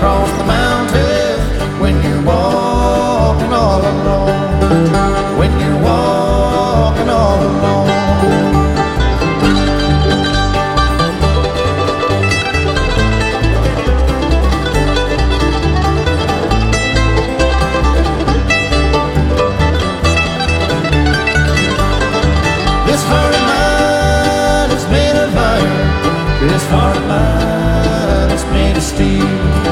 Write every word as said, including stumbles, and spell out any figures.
across the mountains when you're walking all alone. When you're walking all alone. This heart of mine is made of iron. This heart of mine is made of steel.